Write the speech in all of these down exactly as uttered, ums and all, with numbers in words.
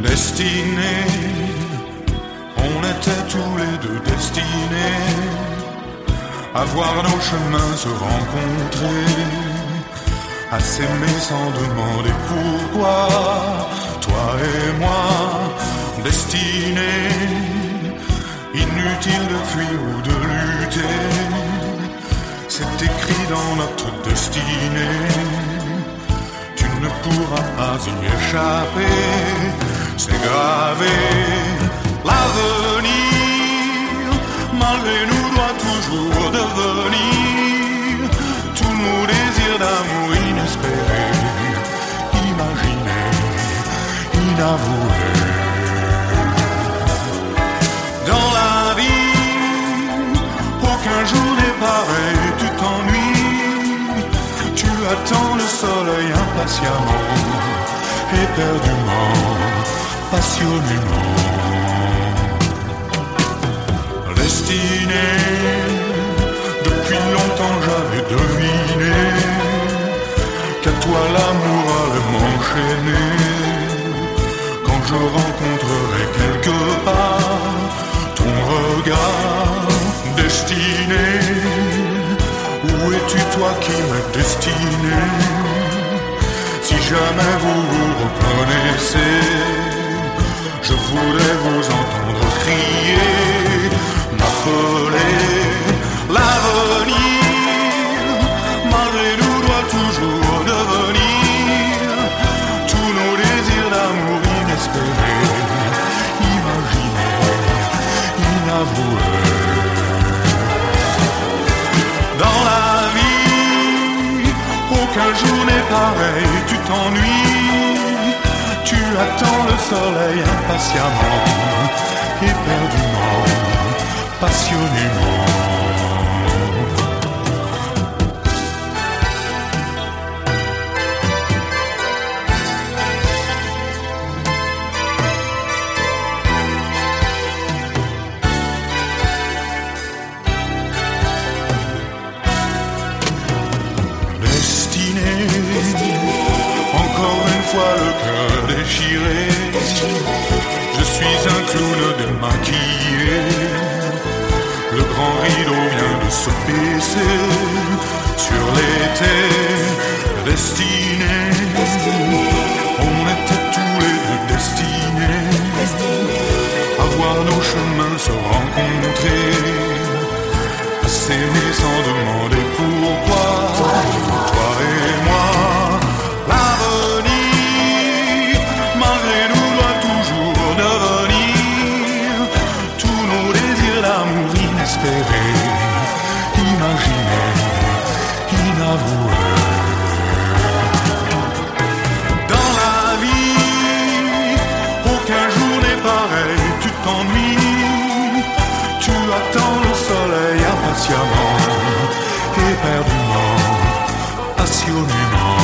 destinés, on était tous les deux destinés à voir nos chemins se rencontrer, à s'aimer sans demander pourquoi. Toi et moi, destinés, inutile de fuir ou de lutter, c'est écrit dans notre destinée. Tu ne pourras pas y échapper, c'est gravé. L'avenir, malgré nous, doit toujours devenir tous nos désirs d'amour inespérés, imaginés, inavoués. Dans la vie, aucun jour n'est pareil, tu t'ennuies, tu attends le soleil impatiemment, éperdument, passionnément. Destiné, depuis longtemps j'avais deviné qu'à toi l'amour allait m'enchaîner. Quand je rencontrerai quelque part ton regard destiné, où es-tu toi qui m'as destiné? Si jamais vous vous reconnaissez, je voudrais vous entendre crier, m'appeler. L'avenir, malgré nous, doit toujours devenir tous nos désirs d'amour inespérés, imaginés, inavoués. Dans la vie, aucun jour n'est pareil, tu t'ennuies, tu attends le soleil impatiemment, éperdument, passionnément. Encore une fois le cœur déchiré, je suis un clown démaquillé. Le grand rideau vient de se baisser sur l'été destiné. On était tous les deux destinés à voir nos chemins se rencontrer, à s'aimer sans demander pourquoi. Toi et moi, l'avenir, malgré nous, doit toujours devenir tous nos désirs d'amour inespérés, imaginés, inavoués. Dans la vie, aucun jour n'est pareil, tu t'ennuies, tu attends le soleil impatiemment, éperdument, passionnément.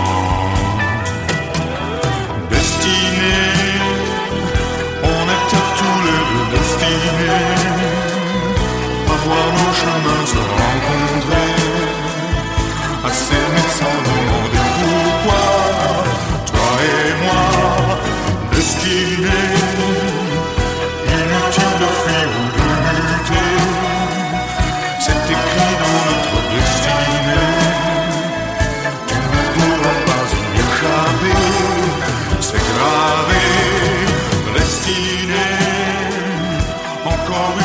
Destinés, on était tous les deux destinés à voir nos chemins se rencontrer, à s'aimer sans demander pourquoi. Toi et moi, destinés, inutile de fuir ou de lutter, c'est écrit dans notre destinée. Tu ne pourras pas y échapper, c'est gravé, destiné, encore une